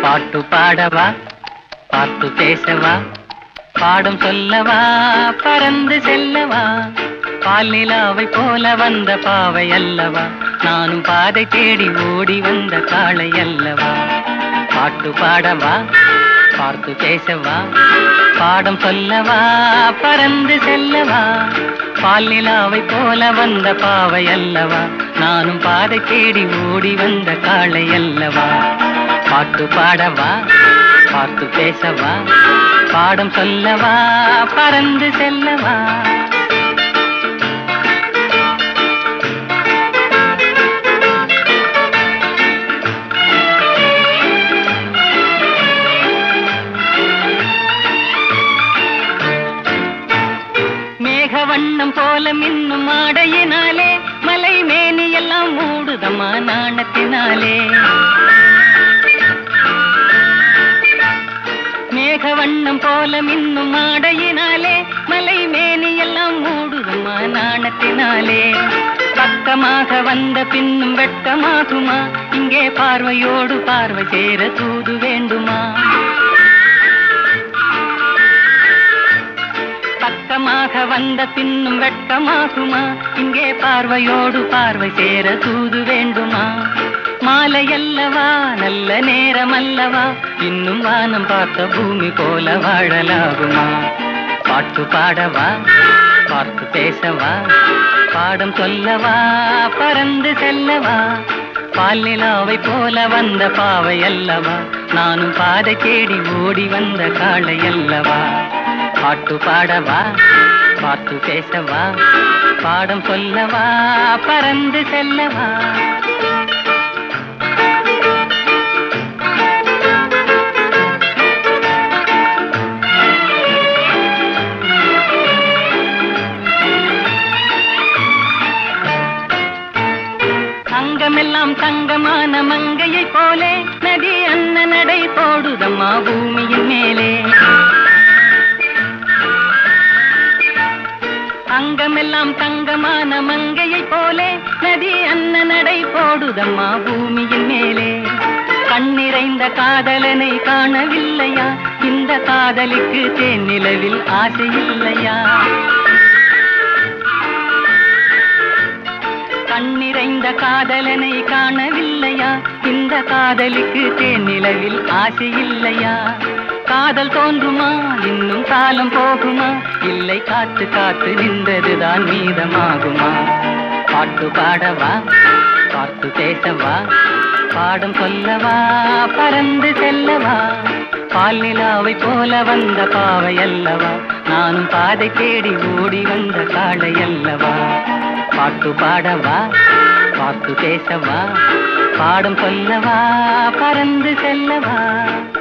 பாட்டு பாடவா, பார்த்து பேசவா, பாடம் சொல்லவா, பறந்து செல்லவா, பால் நிலாவை போல வந்த பாவை அல்லவா, நானும் பாதை தேடி ஓடி வந்த காளை அல்லவா. பாட்டு பாடவா, பார்த்து பேசவா, பாடம் சொல்லவா, பறந்து செல்லவா, பால் நிலாவை போல வந்த பாவை அல்லவா, நானும் பாதை தேடி ஓடி வந்த காளை அல்லவா. பாட்டு பாடவா, பார்த்து பேசவா, பாடம் சொல்லவா, பறந்து செல்லவா. மேகவண்ணம் போல மின்னும் ஆடையினாலே மலை மேனியெல்லாம் மூடுதம்மா நாணத்தினாலே. மேகவண்ணம் போல மின்னும் ஆடையினாலே மலை மேனியெல்லாம் மூடுதம்மா நாணத்தினாலே. பக்கமாக வந்த பின்னும் வெட்கமாகுமா, இங்கே பார்வையோடு பார்வை சேர தூது வேண்டுமா. பக்கமாக வந்த பின்னும் வெட்கமாகுமா, இங்கே பார்வையோடு பார்வை சேர தூது வேண்டுமா. மாலை அல்லவா, நல்ல நேரம் அல்லவா, இன்னும் வானம் பார்த்த பூமி போல வாழலாகுமா. பாட்டு பாடவா, பார்த்து பேசவா, பாடம் சொல்லவா, பறந்து செல்லவா, பால் நிலாவை போல வந்த பாவை அல்லவா, நானும் பாதை தேடி ஓடி வந்த காளை அல்லவா. பாட்டு பாடவா, பார்த்து பேசவா, பாடம் சொல்லவா, பறந்து செல்லவா. அங்கமெல்லாம் தங்கமான மங்கையை போலே நதி அன்ன நடை போடுதம்மா பூமியின் மேலே. அங்கமெல்லாம் தங்கமான மங்கையை போலே நதி அன்ன நடை போடுதம்மா பூமியின் மேலே. கண்ணிறைந்த காதலனை காணவில்லையா, இந்த காதலிக்கு தேனிலவில் ஆசை இல்லையா. கண்ணிறைந்த காதலனை காணவில்லையா, இந்த காதலிக்கு தேனிலவில் ஆசை இல்லையா. காதல் தோன்றுமா, இன்னும் காலம் போகுமா, இல்லை காத்து காத்து நின்றதுதான் மீதமாகுமா. பாட்டு பாடவா, பார்த்து பேசவா, பாடம் சொல்லவா, பறந்து செல்லவா, பால் நிலாவை போல வந்த பாவை அல்லவா, நானும் பாதை தேடி ஓடி வந்த காளை அல்லவா. பாட்டு பாடவா, பார்த்து பேசவா, பாடம் சொல்லவா, பறந்து செல்லவா.